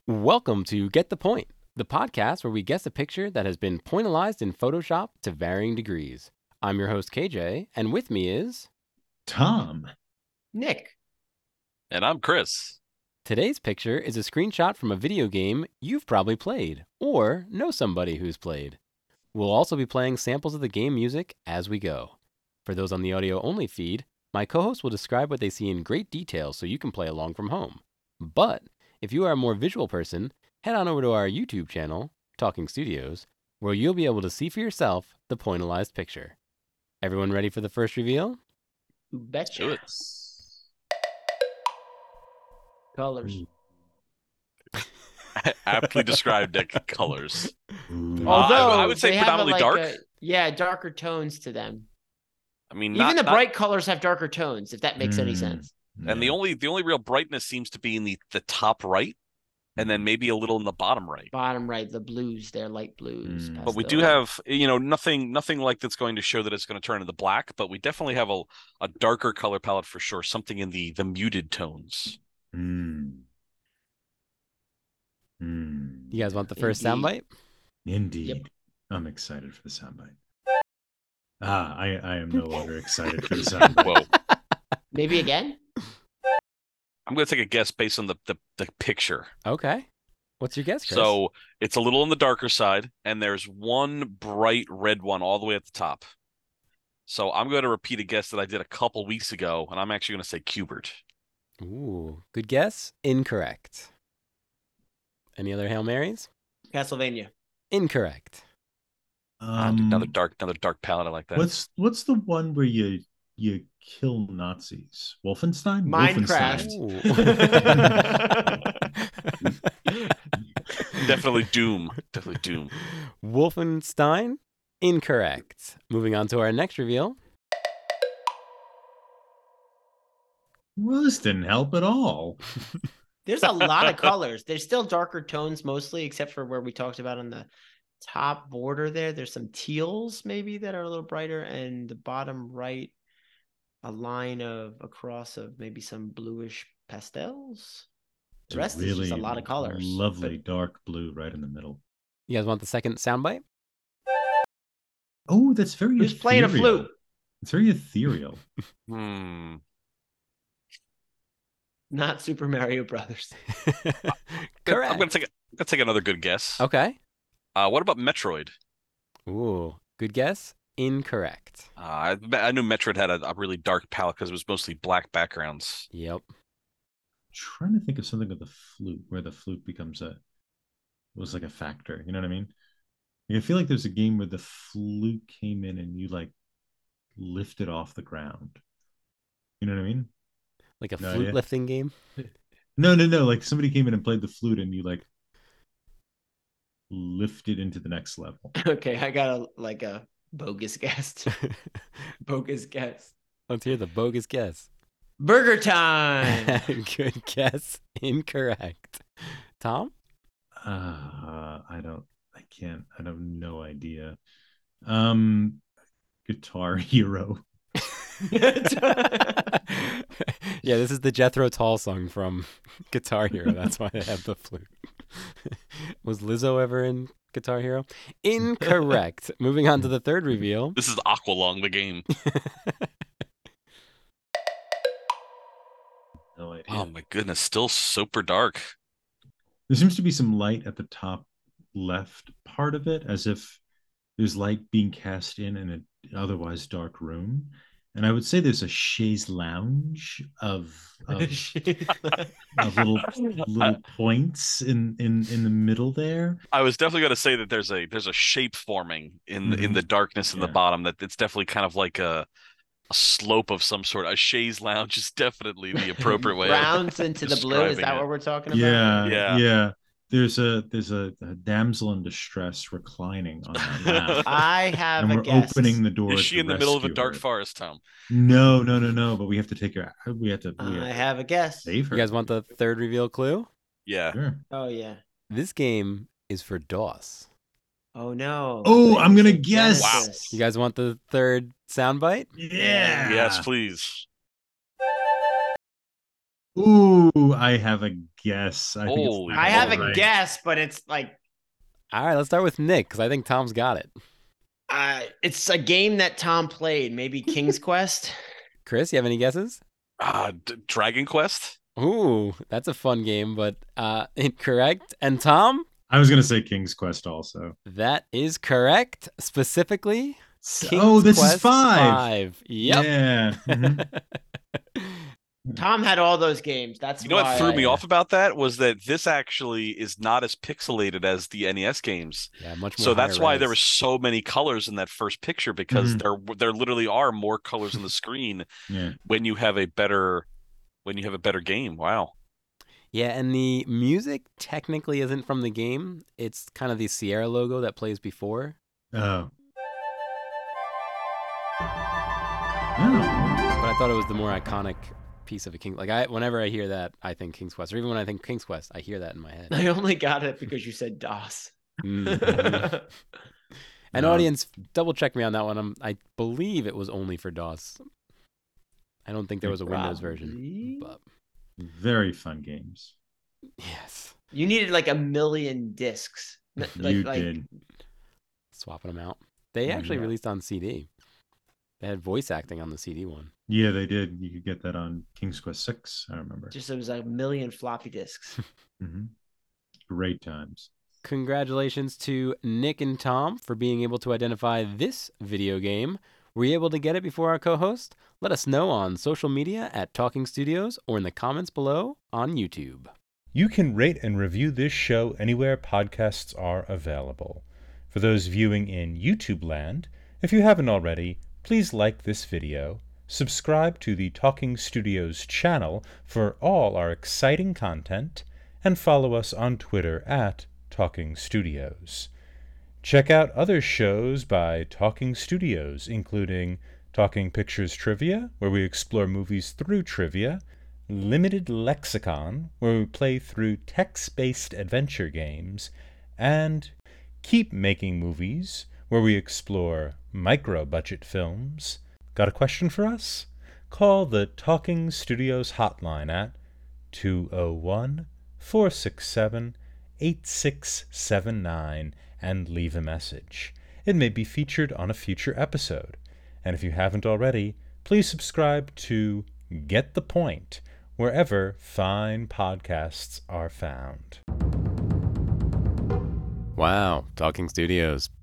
Welcome to Get the Point, the podcast where we guess a picture that has been pointalized in Photoshop to varying degrees. I'm your host, KJ, and with me is Tom. Nick. And I'm Chris. Today's picture is a screenshot from a video game you've probably played, or know somebody who's played. We'll also be playing samples of the game music as we go. For those on the audio-only feed, my co-host will describe what they see in great detail so you can play along from home. But if you are a more visual person, head on over to our YouTube channel, Talking Studios, where you'll be able to see for yourself the pointalized picture. Everyone ready for the first reveal? Betcha. Do it. Colors. Aptly described, Nick. Colors. Although I would say they have predominantly dark. darker tones to them. I mean, Even the bright colors have darker tones, if that makes any sense. And the only real brightness seems to be in the top right, and then maybe a little in the bottom right. Bottom right, the blues, they're light blues. But we do have, nothing like that's going to show that it's going to turn into black. But we definitely have a darker color palette for sure. Something in the muted tones. You guys want the first soundbite? Indeed. Yep. I'm excited for the soundbite. I am no longer excited for the soundbite. Whoa. Maybe again? I'm going to take a guess based on the picture. Okay. What's your guess, Chris? So it's a little on the darker side, and there's one bright red one all the way at the top. So I'm going to repeat a guess that I did a couple weeks ago, and I'm actually going to say Q*bert. Ooh, good guess. Incorrect. Any other Hail Marys? Castlevania. Incorrect. Another dark palette. I like that. What's the one where you kill Nazis? Wolfenstein? Minecraft. Definitely Doom. Wolfenstein? Incorrect. Moving on to our next reveal. Well, this didn't help at all. There's a lot of colors. There's still darker tones mostly, except for where we talked about on the top border there. There's some teals maybe that are a little brighter, and the bottom right, a line of across of maybe some bluish pastels. The rest is just a lot of colors. Lovely dark blue right in the middle. You guys want the second soundbite? Oh, that's very Who's playing a flute? It's very ethereal. Not Super Mario Brothers. Correct. I'm gonna take another good guess. Okay. What about Metroid? Ooh, good guess. Incorrect. I knew Metroid had a really dark palette because it was mostly black backgrounds. Yep. Trying to think of something with the flute where the flute was like a factor. You know what I mean? I feel like there's a game where the flute came in and you like lifted off the ground. You know what I mean? Like a flute lifting game? No. Like somebody came in and played the flute and you like lifted into the next level. Okay, I got a bogus guess. Bogus guess. Let's hear the bogus guess. Burger Time. Good guess. Incorrect. Tom? I have no idea. Guitar Hero. Yeah, this is the Jethro Tull song from Guitar Hero. That's why I have the flute. Was Lizzo ever in Guitar Hero? Incorrect. Moving on to the third reveal. This is Aqualung, the game. No idea. Oh my goodness, still super dark. There seems to be some light at the top left part of it, as if there's light being cast in an otherwise dark room. And I would say there's a chaise lounge of little points in the middle there. I was definitely going to say that there's a shape forming in the darkness in the bottom. That it's definitely kind of like a slope of some sort. A chaise lounge is definitely the appropriate way. Rounds into the blue. Is that what we're talking about? Yeah. There's a damsel in distress reclining on that map. I have and a we're guess. Opening the door. Is she in the middle of a dark her. forest, Tom? No. But we have to take her. I have a guess. Save her. You guys want the third reveal clue? Yeah. Sure. Oh yeah. This game is for DOS. Oh no. Oh, I'm gonna guess. Wow. You guys want the third soundbite? Yeah. Yes, please. Ooh, I have a guess. I think it's Holy I have a right. guess, but it's like All right, let's start with Nick because I think Tom's got it. it's a game that Tom played. Maybe King's Quest. Chris, you have any guesses? Dragon Quest. Ooh, that's a fun game, but incorrect. And Tom? I was gonna say King's Quest also. That is correct. Specifically, This Quest is 5. Yep. Yeah. Mhm. Tom had all those games. That's You know what why threw me off about that was that this actually is not as pixelated as the NES games. Yeah, much more. So that's higher why res. there were so many colors in that first picture because there literally are more colors on the screen Yeah. when you have a better game. Wow. Yeah, and the music technically isn't from the game. It's kind of the Sierra logo that plays before. Oh. But I thought it was the more iconic piece of a King. Like whenever I hear that, I think King's Quest. Or even when I think King's Quest, I hear that in my head. I only got it because you said DOS. Mm-hmm. And audience, double check me on that one. I believe it was only for DOS. I don't think there was a Windows version. But very fun games. yes. You needed like 1 million discs. You did. Swapping them out. They actually released on CD. They had voice acting on the CD one. Yeah, they did. You could get that on King's Quest 6, I remember. Just it was like 1 million floppy disks. Great times. Congratulations to Nick and Tom for being able to identify this video game. Were you able to get it before our co-host? Let us know on social media at Talking Studios or in the comments below on YouTube. You can rate and review this show anywhere podcasts are available. For those viewing in YouTube land, if you haven't already, please like this video, subscribe to the Talking Studios channel for all our exciting content, and follow us on Twitter at Talking Studios. Check out other shows by Talking Studios, including Talking Pictures Trivia, where we explore movies through trivia, Limited Lexicon, where we play through text-based adventure games, and Keep Making Movies, where we explore micro-budget films. Got a question for us? Call the Talking Studios hotline at 201-467-8679 and leave a message. It may be featured on a future episode. And if you haven't already, please subscribe to Get the Point, wherever fine podcasts are found. Wow, Talking Studios.